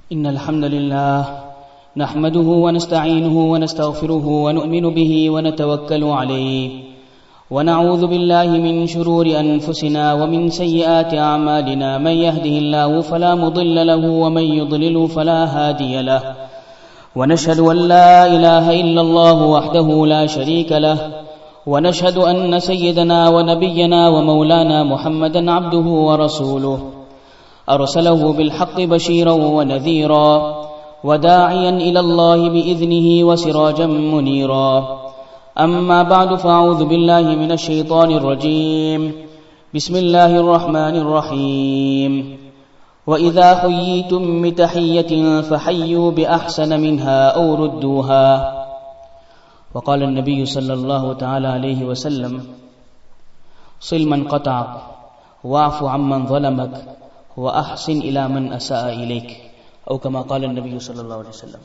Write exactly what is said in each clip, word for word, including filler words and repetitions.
إن الحمد لله نحمده ونستعينه ونستغفره ونؤمن به ونتوكل عليه ونعوذ بالله من شرور أنفسنا ومن سيئات أعمالنا من يهده الله فلا مضل له ومن يضلل فلا هادي له ونشهد أن لا إله إلا الله وحده لا شريك له ونشهد أن سيدنا ونبينا ومولانا محمدا عبده ورسوله أرسله بالحق بشيرا ونذيرا وداعيا إلى الله بإذنه وسراجا منيرا أما بعد فأعوذ بالله من الشيطان الرجيم بسم الله الرحمن الرحيم وإذا حييتم بتحية فحيوا بأحسن منها أو ردوها وقال النبي صلى الله تعالى عليه وسلم صل من قطعك واعف عمن ظلمك وأحسن إلى من أساء إليك أو كما قال النبي صلى الله عليه وسلم.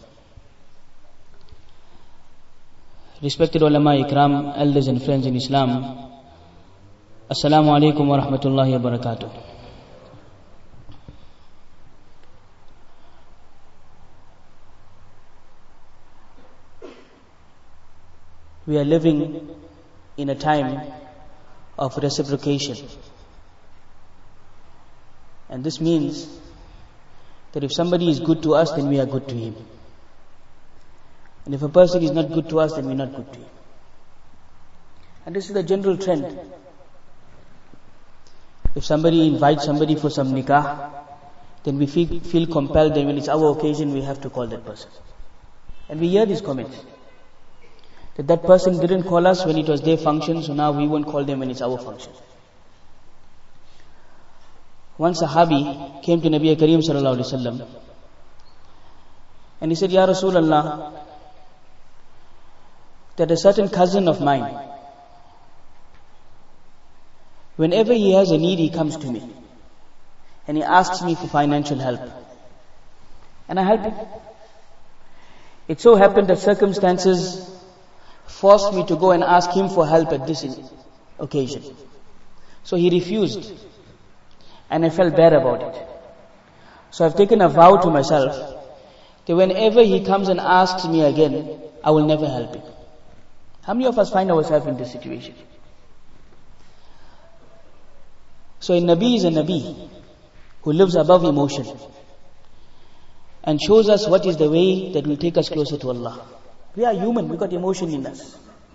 Respected ulama ikram, elders and friends in Islam, Assalamu alaikum wa rahmatullahi wa barakatuh. We are living in a time of reciprocation. And this means that if somebody is good to us, then we are good to him. And if a person is not good to us, then we are not good to him. And this is the general trend. If somebody invites somebody for some nikah, then we feel, feel compelled that when it's our occasion, we have to call that person. And we hear these comments. That that person didn't call us when it was their function, so now we won't call them when it's our function. One Sahabi came to Nabi Kareem sallallahu alaihi wasallam and he said, Ya Rasulullah, that a certain cousin of mine, whenever he has a need, he comes to me and he asks me for financial help, and I help him. It so happened that circumstances forced me to go and ask him for help at this occasion, so he refused. And I felt bad about it. So I've taken a vow to myself that whenever he comes and asks me again, I will never help him. How many of us find ourselves in this situation? So a Nabi is a Nabi who lives above emotion and shows us what is the way that will take us closer to Allah. We are human, we got emotion in us.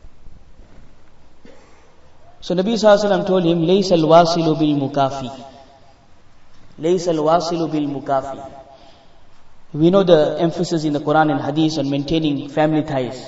So Nabi sallallahu alaihi wasallam told him, Laysa al-wasilu bil mukafi. Laysa al-wasilu bil mukafi. We know the emphasis in the Quran and Hadith on maintaining family ties.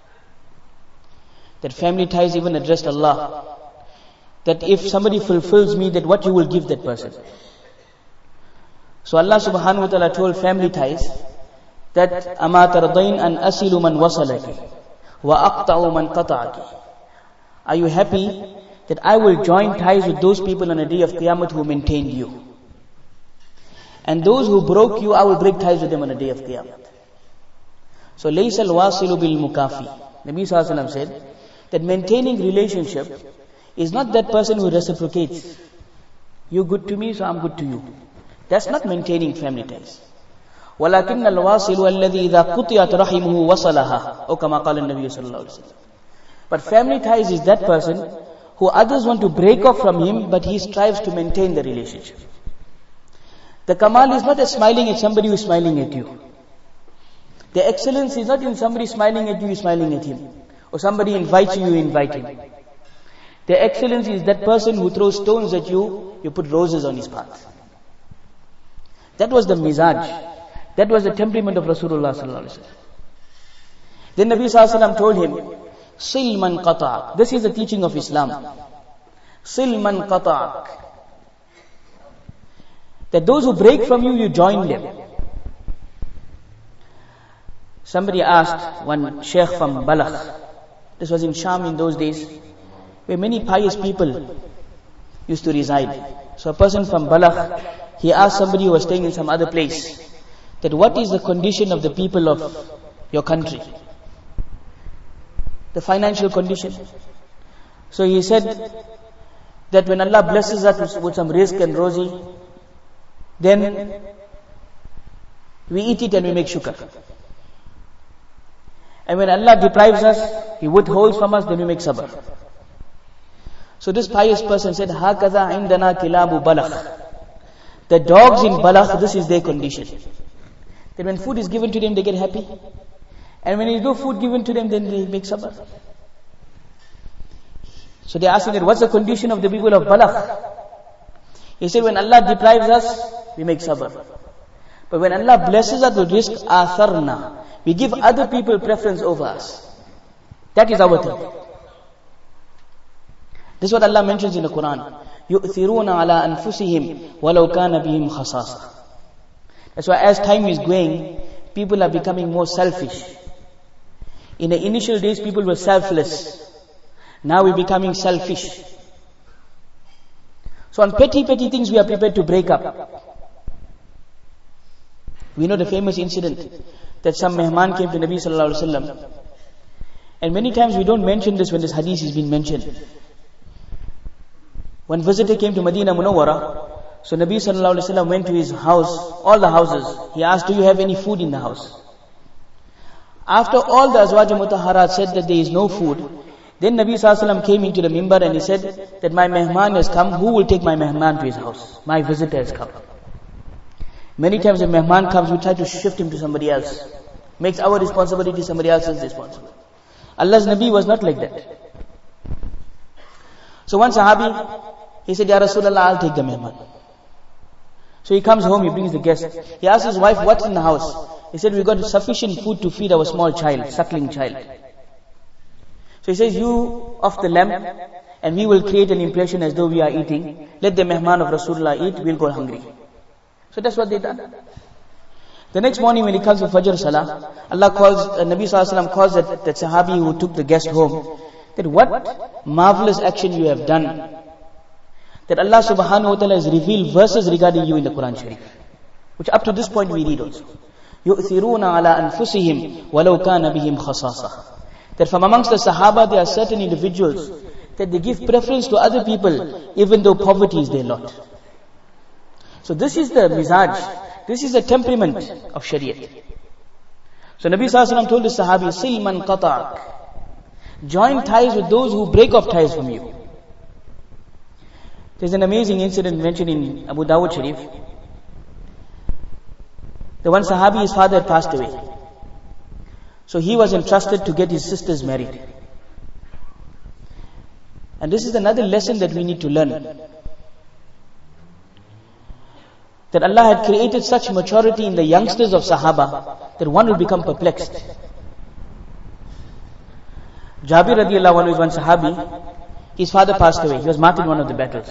That family ties even addressed Allah. That if somebody fulfills me, that what you will give that person. So Allah subhanahu wa ta'ala told family ties that ama tardain an asilu man wasalaki wa aqta'u man qata'aki. Are you happy that I will join ties with those people on the day of Qiyamah who maintained you? And those who broke you, I will break ties with them on the day of Qiyamah. So, laysa al-wasilu bil mukafi. Nabi sallallahu alaihi wasallam said that maintaining relationship is not that person who reciprocates. You good to me, so I'm good to you. That's not maintaining family ties. وَلَكِنَّ الْوَاصِلُ الَّذِي إِذَا قُطِعَتْ رَحِمُهُ وَصَلَهَا أو كما قال النبي صلى الله عليه وسلم. But family ties is that person who others want to break off from him, but he strives to maintain the relationship. The kamal is not as smiling at somebody who is smiling at you. The excellence is not in somebody smiling at you, you smiling at him. Or somebody invites you, you invite him. The excellence is that person who throws stones at you, you put roses on his path. That was the mizaj. That was the temperament of Rasulullah sallallahu alaihi wasallam. Then Nabi sallallahu alaihi wasallam told him, Sil man qata'ak. This is the teaching of Islam. Sil man qata'ak. That those who break from you, you join them. Somebody asked one sheikh from Balakh, this was in Sham in those days, where many pious people used to reside. So a person from Balakh, he asked somebody who was staying in some other place, that what is the condition of the people of your country? The financial condition. So he said that when Allah blesses us with some rizq and rozi, then we eat it and we make shukr. And when Allah deprives us, He withholds from us, then we make sabr. So this pious person said, هَكَذَا عِنْدَنَا كِلَابُ بَلَخ. The dogs in Balakh, this is their condition. That when food is given to them, they get happy. And when there is no food given to them, then they make sabr. So they asked him that, what's the condition of the people of Balakh? He said, when Allah deprives us, we make sabr. But when Allah blesses us with rizq, atharna. We give other people preference over us. That is our thing. This is what Allah mentions in the Quran. يُؤْثِرُونَ عَلَىٰ أَنفُسِهِمْ وَلَوْ كَانَ بِهِمْ خَصَاصًا. That's why as time is going, people are becoming more selfish. In the initial days, people were selfless. Now we're becoming selfish. So on petty, petty things, we are prepared to break up. We know the famous incident that some mehman came to Nabi sallallahu alaihi wasallam. And many times we don't mention this when this hadith is being mentioned. When visitor came to Medina Munawwara, so Nabi sallallahu alaihi wasallam went to his house, all the houses. He asked, do you have any food in the house? After all the Azwaj Mutahharat said that there is no food, then Nabi sallallahu alaihi wasallam came into the mimbar and he said that my mehman has come, who will take my mehman to his house? My visitor has come. Many times when mehman comes, we try to shift him to somebody else. Makes our responsibility somebody else's responsibility. Allah's Nabi was not like that. So one Sahabi, he said, Ya Rasulullah, I'll take the mehman. So he comes home, he brings the guest. He asks his wife, what's in the house? He said, we got sufficient food to feed our small child, suckling child. So he says, you off the lamp, and we will create an impression as though we are eating. Let the mehman of Rasulullah eat, we'll go hungry. So that's what they done. The next morning when he comes to Fajr Salah, Allah calls, uh, Nabi Sallallahu Alaihi Wasallam calls that, that Sahabi who took the guest home, that what marvelous action you have done. That Allah subhanahu wa ta'ala has revealed verses regarding you in the Quran Sharif. Which up to this point we read also. يُؤْثِرُونَ عَلَىٰ أَنفُسِهِمْ وَلَوْ كَانَ بِهِمْ خَصَاصًا. That from amongst the Sahaba there are certain individuals that they give preference to other people even though poverty is their lot. So this is the mizaj, this is the temperament of Shariat. So Nabi Sallallahu Alaihi Wasallam told the Sahabi, Sil man qata'ak. Join ties with those who break off ties from you. There's an amazing incident mentioned in Abu Dawud Sharif. The one Sahabi, his father had passed away. So he was entrusted to get his sisters married. And this is another lesson that we need to learn. That Allah had created such maturity in the youngsters of Sahaba that one will become perplexed. Jabir radiallahu anhu is one Sahabi. His father passed away. He was martyred in one of the battles.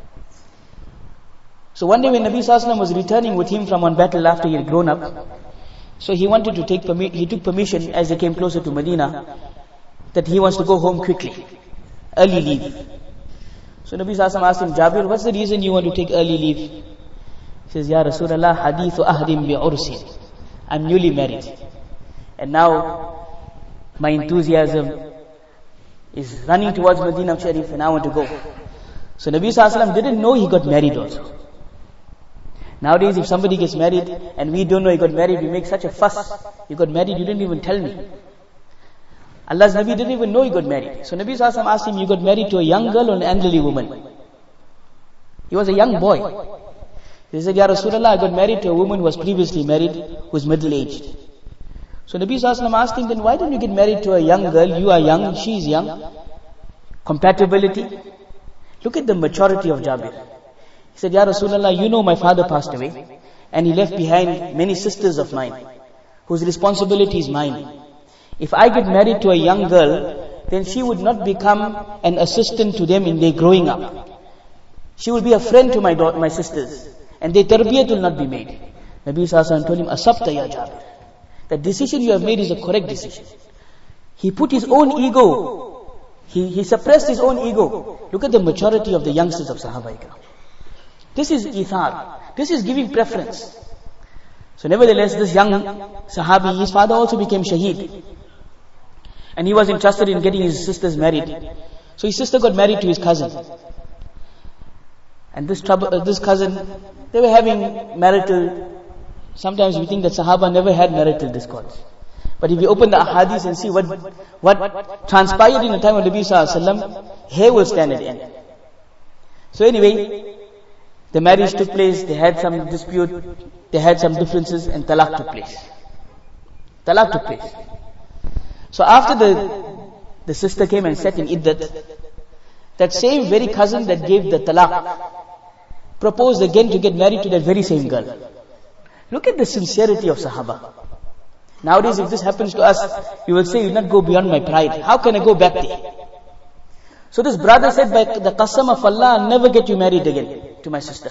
So one day when Nabi Sallallahu Alaihi Wasallam was returning with him from one battle after he had grown up, so he wanted to take permi- he took permission as they came closer to Medina that he wants to go home quickly, early leave. So Nabi Sallallahu Alaihi Wasallam asked him, Jabir, what's the reason you want to take early leave? He says, Ya Rasulullah, hadithu ahdim bi ursin. I'm newly married. And now my enthusiasm is running towards Medina Sharif and I want to go. So Nabi Sallallahu Alaihi Wasallam didn't know he got married also. Nowadays if somebody gets married and we don't know he got married, we make such a fuss. You got married, you didn't even tell me. Allah's Nabi didn't even know he got married. So Nabi Sallallahu Alaihi Wasallam asked him, you got married to a young girl or an elderly woman? He was a young boy. He said, Ya Rasulullah, I got married to a woman who was previously married, who was middle-aged. So Nabi Sallallahu Alaihi Wasallam asked him, then why don't you get married to a young girl? You are young, she is young. Compatibility. Look at the maturity of Jabir. He said, Ya Rasulullah, you know my father passed away and he left behind many sisters of mine whose responsibility is mine. If I get married to a young girl, then she would not become an assistant to them in their growing up. She will be a friend to my daughter, my sisters, and their tarbiyat will not be made. Nabi Sallallahu Alaihi Wasallam told him, Asabta ya Jabir. The decision you have made is a correct decision. He put his own ego, he, he suppressed his own ego. Look at the maturity of the youngsters of Sahaba Ikram. This is ithar. This is giving preference. So nevertheless, this young Sahabi, his father also became shaheed. And he was entrusted in getting his sisters married. So his sister got married to his cousin. And this trouble, uh, this cousin, they were having marital Sometimes we think that Sahaba never had marital discourse. But if you open the ahadith and see what what transpired in the time of Nabi Sallallahu Alaihi Wasallam, hair will stand at the end. So anyway, the marriage took place, they had some dispute, they had some differences, and talaq took place. Talaq took place. So after the the sister came and sat in iddat, that same very cousin that gave the talaq proposed again to get married to that very same girl. Look at the sincerity of Sahaba. Nowadays, if this happens to us, you will say, you will not go beyond my pride. How can I go back there? So this brother said, by the qasam of Allah, I'll never get you married again to my sister.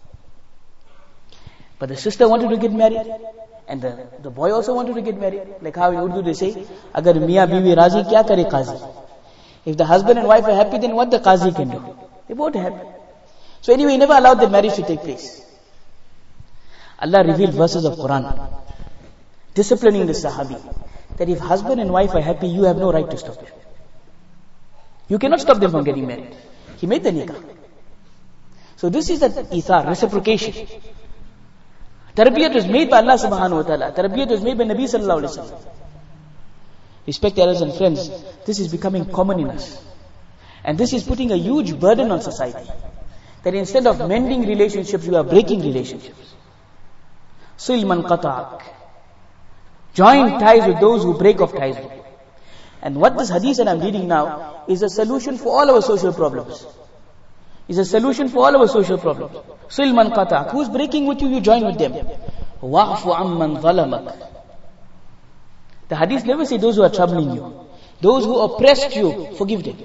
But the sister wanted to get married, and the, the boy also wanted to get married. Like how in Urdu they say, agar miyan biwi razi, kya kare qazi? If the husband and wife are happy, then what the qazi can do? They both happy. So anyway, he never allowed the marriage to take place. Allah revealed verses of Quran disciplining the Sahabi, that if husband and wife are happy, you have no right to stop them. You cannot stop them from getting married. He made the nikah. So this is the ithar, reciprocation. Tarbiyat was made by Allah subhanahu wa ta'ala. Tarbiyat was made by Nabi sallallahu alaihi wasallam. Respected elders and friends, this is becoming common in us. And this is putting a huge burden on society. That instead of mending relationships, we are breaking relationships. Sil man qata'ak. Join ties with those who break off ties with you. And what this hadith that I'm reading now is a solution for all our social problems. Is a solution for all our social problems. Sil man qata'ak. Who's breaking with you, you join with them. Wa'fu amman zalamak. The hadith never say those who are troubling you. Those who oppressed you, forgive them.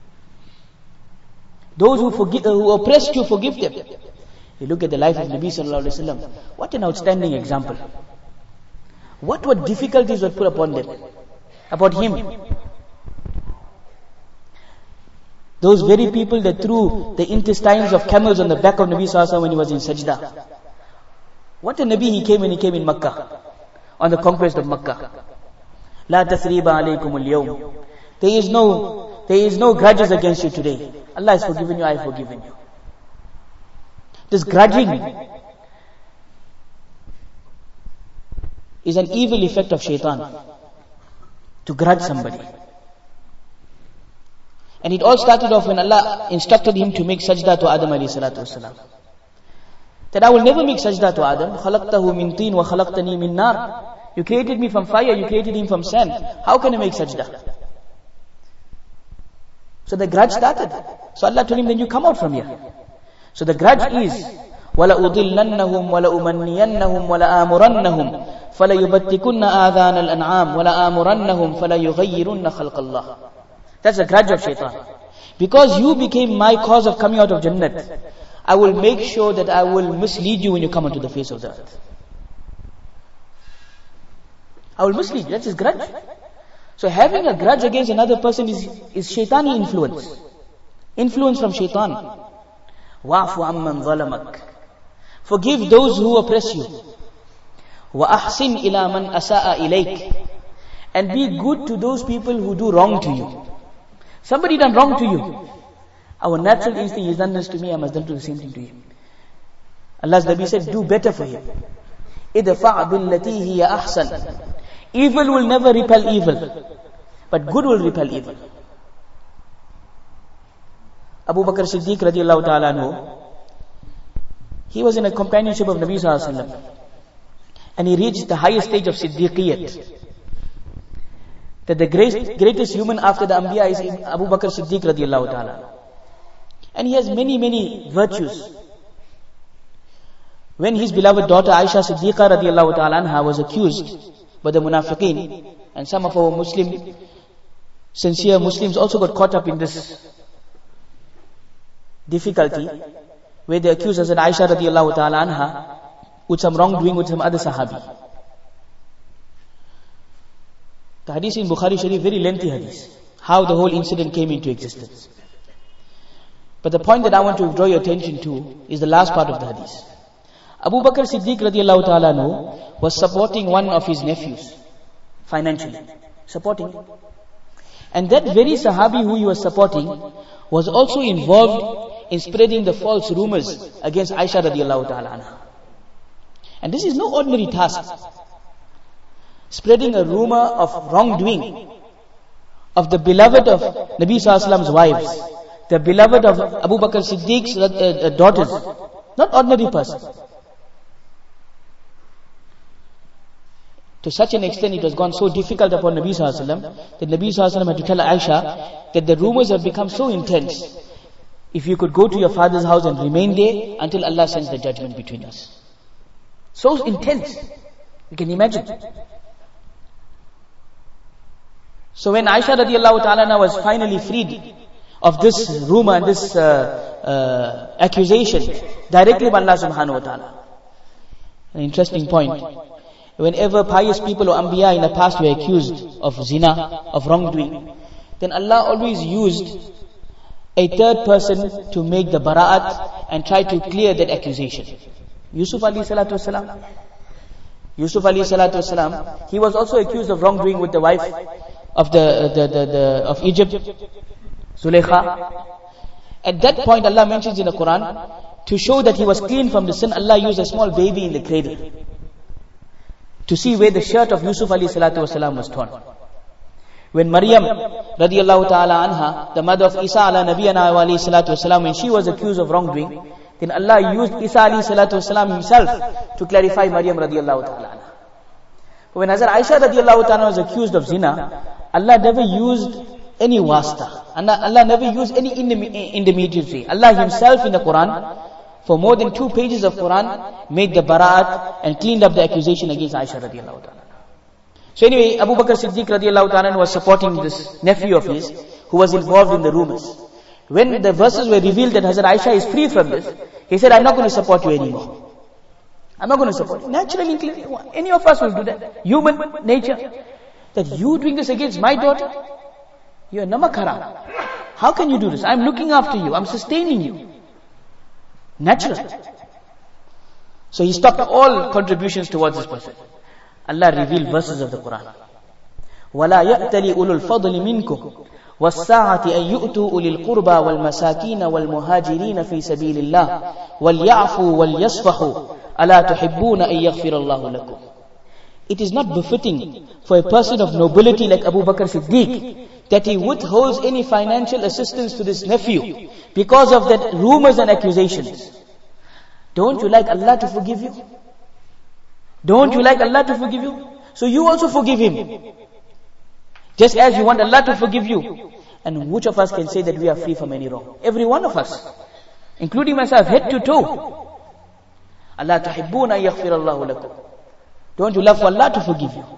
Those who, forgive, uh, who oppressed you, forgive them. You look at the life of Nabi sallallahu alaihi wasallam. What an outstanding example. What were difficulties were put upon them, about him? Those very people that threw the intestines of camels on the back of Nabi sallallahu alaihi wasallam when he was in sajda. What a Nabi he came when he came in Makkah, on the conquest of Makkah. La tathriba alaykum al-yawm. There is no, there is no grudges against you today. Allah has forgiven you, I have forgiven you. This grudging is an evil effect of shaitan, to grudge somebody. And it all started off when Allah instructed him to make sajda to Adam alayhi salatu wasalam. That I will never make sajda to Adam. خَلَقْتَهُ مِن طِينٍ وَخَلَقْتَنِي مِن نَارٍ. You created me from fire, you created him from sand. How can I make sajda? So the grudge started. So Allah told him, then you come out from here. So the grudge is, وَلَأُضِلَّنَّهُمْ وَلَأُمَنِّيَنَّهُمْ وَلَآمُرَنَّهُمْ فَلَيُبَتِّكُنَّ آذَانَ الْأَنْعَامِ وَلَآمُرَنَّهُمْ فَلَيُغَيِّرُنَّ خَلْقَ اللَّهِ. That's the grudge of shaitan. Because you became my cause of coming out of Jannat, I will make sure that I will mislead you when you come onto the face of the earth. I will mislead you. That's his grudge. So having a grudge against another person is, is shaitani influence. Influence from shaitan. Wa'fu amman zalamak. Forgive those who oppress you. Wa ahsin ila man asa'a ilayk. And be good to those people who do wrong to you. Somebody done wrong to you. Our natural instinct is done this to me, I must do the same thing to him. Allah's Nabi said, do better for him. Idfa' billati hiya ahsan. Evil will never repel evil, but good will repel evil. Abu Bakr Siddiq radiallahu ta'ala anhu, he was in a companionship of Nabi sallallahu alaihi wasallam, and he reached the highest stage of Siddiqiyat. That the great, greatest human after the Anbiya is Abu Bakr Siddiq radiallahu ta'ala. And he has many, many virtues. When his beloved daughter Aisha Siddiqa radiallahu ta'ala anha was accused by the munafiqeen, and some of our Muslim, sincere Muslims also got caught up in this difficulty, where they accused Hazrat Aisha radiallahu ta'ala anha with some wrongdoing with some other sahabi. The hadith in Bukhari Sharif, very lengthy hadith, how the whole incident came into existence. But the point that I want to draw your attention to is the last part of the hadith. Abu Bakr Siddiq radiallahu ta'ala anhu was supporting one of his nephews, financially, supporting him. And that very sahabi who he was supporting was also involved in spreading the false rumors against Aisha radiallahu ta'ala anha. And this is no ordinary task. Spreading a rumor of wrongdoing of the beloved of Nabi Sallallahu Alaihi Wasallam's wives, the beloved of Abu Bakr Siddiq's uh, uh, daughters, not ordinary person. To such an extent it was gone so difficult upon Nabi Sallallahu Alaihi Wasallam that Nabi Sallallahu Alaihi Wasallam had to tell Aisha that the rumors have become so intense. If you could go to your father's house and remain there until Allah sends the judgment between us. So intense. You can imagine. So when Aisha radiallahu ta'ala was finally freed of this rumor and this uh, uh, accusation directly by Allah subhanahu wa ta'ala. An interesting point. Whenever pious people or anbiya in the past were accused of zina, of wrongdoing, then Allah always used a third person to make the bara'at and try to clear that accusation. Yusuf alayhi salatu wasalam. Yusuf alayhi salatu wasalam, he was also accused of wrongdoing with the wife of the, the, the, the of Egypt, Zulaykha. At that point Allah mentions in the Quran, to show that he was clean from the sin, Allah used a small baby in the cradle to see where the shirt of Yusuf alayhi salatu wasalam was torn. When Maryam radiallahu ta'ala anha, the mother of Isa ala nabiyana wa alayhi salatu wasalam, when she was accused of wrongdoing, then Allah used Isa alayhi salatu wasalam himself to clarify Maryam radiallahu ta'ala anha. But when Hazrat Aisha radiallahu ta'ala was accused of zina, Allah never used any wasta. Allah, Allah never used any intermediary. Allah himself in the Quran, for more than two pages of Quran, made the bara'at and cleaned up the accusation against Aisha radiallahu ta'ala. So anyway, Abu Bakr Siddiq radiallahu ta'ala was supporting this nephew of his who was involved in the rumors. When the verses were revealed that Hazrat Aisha is free from this, he said, I'm not going to support you anymore. I'm not going to support you. Naturally, any of us will do that. Human nature. That you doing this against my daughter? You are namakara. How can you do this? I'm looking after you. I'm sustaining you. Natural. So he stopped all contributions towards this person. Allah revealed verses of the Quran. وَلَا يَأْتَلِ أُولُو الْفَضْلِ مِنْكُمْ وَالسَّاعَةِ أَن يُؤْتُوا أُولِي الْقُرْبَى وَالْمَسَاكِينَ وَالْمُهَاجِرِينَ فِي سَبِيلِ اللَّهِ وَلْيَعْفُوا وَلْيَصْفَحُوا أَلَا تُحِبُّونَ أَن يَغْفِرَ اللَّهُ لَكُمْ. It is not befitting for a person of nobility like Abu Bakr Siddiq that he withholds any financial assistance to this nephew because of that rumors and accusations. Don't you like Allah to forgive you? Don't you like Allah to forgive you? So you also forgive him. Just as you want Allah to forgive you. And which of us can say that we are free from any wrong? Every one of us, including myself, head to toe. Allah tuhibbuna yaghfirallahu lakum. Don't you love for Allah to forgive you?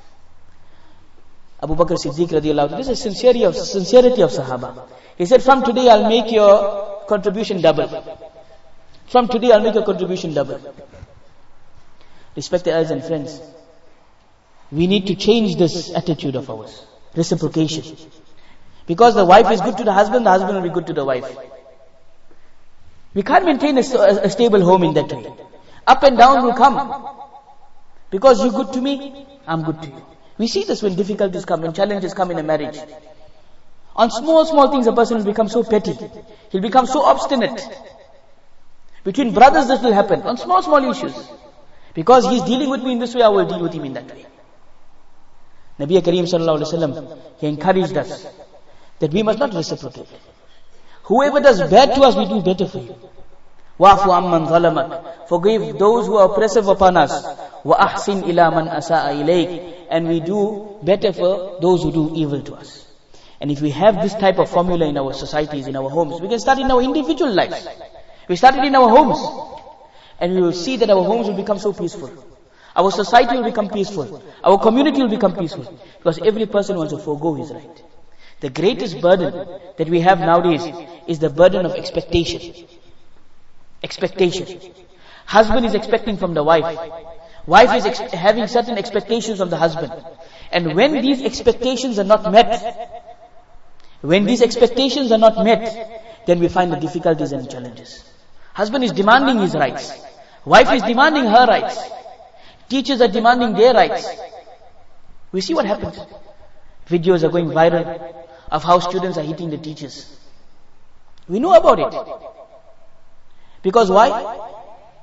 Abu Bakr Siddiq radiallahu anhu, this is sincerity of, sincerity of Sahaba. He said, from today I'll make your contribution double. From today I'll make your contribution double. Respected elders and friends, we need to change this attitude of ours. Reciprocation. Because the wife is good to the husband, the husband will be good to the wife. We can't maintain a, a stable home in that way. Up and down will come. Because you're good to me, I'm good to you. We see this when difficulties come, when challenges come in a marriage. On small, small things a person will become so petty. He'll become so obstinate. Between brothers this will happen, on small, small issues. Because he's dealing with me in this way, I will deal with him in that way. Nabi Kareem sallallahu alaihi wasallam, he encouraged us that we must not reciprocate. Whoever does bad to us, we do better for you. Wa'fu amman zalamak. Forgive those who are oppressive upon us. Wa ahsin ila man asa'a ilayk. And we do better for those who do evil to us. And if we have this type of formula in our societies, in our homes, we can start in our individual lives. We start it in our homes. And we will see that our homes will become so peaceful. Our society will become peaceful. Our community will become peaceful. Because every person wants to forego his right. The greatest burden that we have nowadays is the burden of expectation. Expectation. Husband is expecting from the wife. Wife is ex- having certain expectations from the husband. And when these expectations are not met, when these expectations are not met, then we find the difficulties and challenges. Husband is demanding his rights. Wife is demanding her rights. Teachers are demanding their rights. We see what happens. Videos are going viral of how students are hitting the teachers. We know about it. Because why?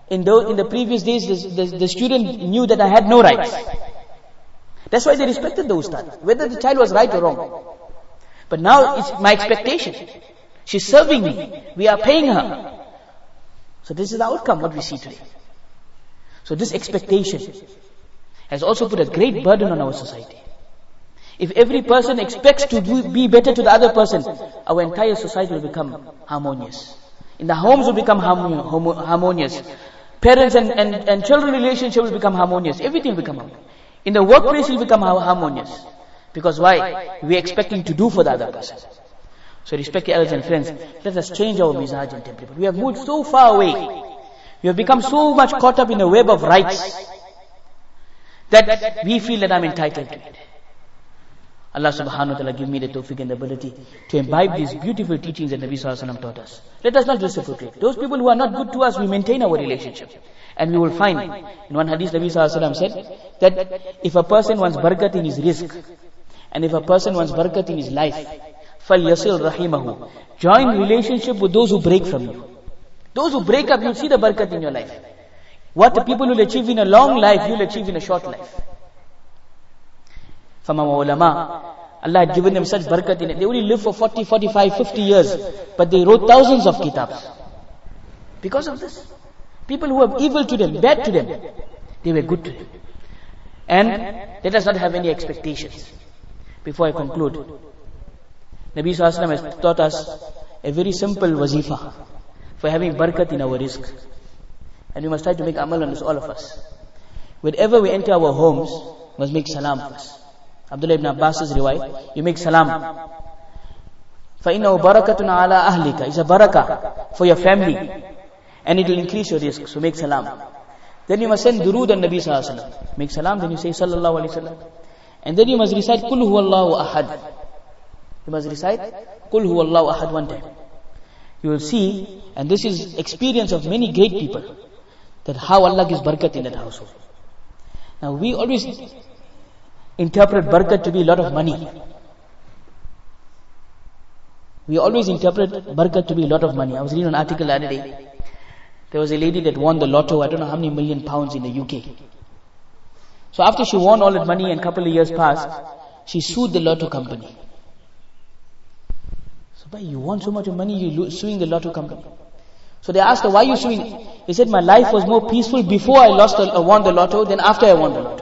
In the, in the previous days, the, the, the student knew that I had no rights. That's why they respected the ustad, whether the child was right or wrong. But now it's my expectation. She's serving me. We are paying her. So this is the outcome, what we see today. So this expectation has also put a great burden on our society. If every person expects to do, be better to the other person, our entire society will become harmonious. In the homes will become harmonious. Parents and, and, and children relationship will become harmonious. Everything will become harmonious. In the workplace will become harmonious. Because why? We are expecting to do for the other person. So respected elders and friends, let us change our mizaj and temperament. We have moved so far away. We have become so much caught up in a web of rights that we feel that I'm entitled to it. Allah subhanahu wa ta'ala give me the tawfiq and the ability to imbibe these beautiful teachings that Nabi sallallahu alaihi wasallam taught us. Let us not reciprocate. Those people who are not good to us, we maintain our relationship. And we will find, in one hadith Nabi sallallahu alaihi wasallam said, that if a person wants barakat in his rizq, and if a person wants barakat in his life, فَلْيَصِلْ رَحِمَهُ, join relationship with those who break from you. Those who break up, you'll see the barakat in your life. What the people will achieve in a long life, you'll achieve in a short life. From our ulama, Allah had given them such barakat in it. They only lived for forty, forty-five, fifty years, but they wrote thousands of kitabs. Because of this. People who were evil to them, bad to them, they were good to them. And let us not have any expectations. Before I conclude, Nabi sallallahu alaihi wasallam has taught us a very simple wazifa for having barakat in our rizq. And we must try to make amal on this, all of us. Whenever we enter our homes, we must make salam first. Abdullah ibn Abbas's riwayat, you make salam. فَإِنَّهُ بَرَكَةٌ عَلَىٰ أَهْلِكَ, it's a barakah for your family. And it will increase your rizq, so make salam. Then you must send durood on Nabi sallallahu alaihi wasallam. Make salam, then you say sallallahu alaihi wasallam. And then you must recite Qul huwallahu ahad. You must recite Qul huwallahu ahad one time. You will see, and this is experience of many great people, that how Allah gives barakat in that household. Now we always interpret barakat to be a lot of money. We always interpret barakat to be a lot of money. I was reading an article the other day. There was a lady that won the lotto, I don't know how many million pounds in the U K. So after she won all that money and a couple of years passed, she sued the lotto company. So, but you won so much of money, you're suing the lotto company. So they asked her, why are you suing? He said, my life was more peaceful before I lost the, uh, won the lotto than after I won the lotto.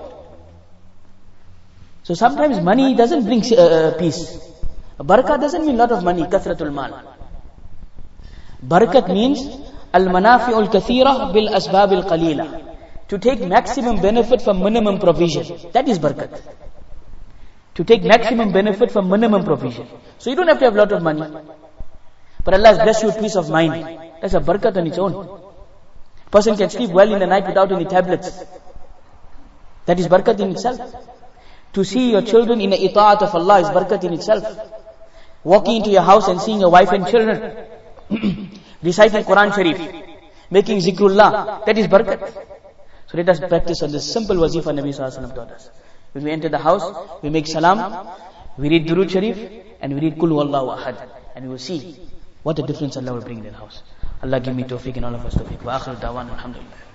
So sometimes money doesn't bring uh, peace. Barakah doesn't mean lot of money, kathratul mal. Barakat means al-manafi'ul kathira bil asbabil qalila. To take maximum benefit from minimum provision. That is barakat. To take maximum benefit from minimum provision. So you don't have to have a lot of money. But Allah has blessed you with peace of mind. That's a barakat on its own. Person can sleep well in the night without any tablets. That is barakat in itself. To see your children in the ita'at of Allah is barakat in itself. Walking into your house and seeing your wife and children reciting Quran Sharif, making zikrullah, that is barakat. So let us practice on this simple wazifa Nabi sallallahu alaihi wasallam taught us. When we enter the house, we make salam, we read Durood Sharif, and we read Qul huwallahu ahad. And we will see what a difference Allah will bring in the house. Allah give me tawfiq and all of us tawfiq. Wa akhir da'wan alhamdulillah.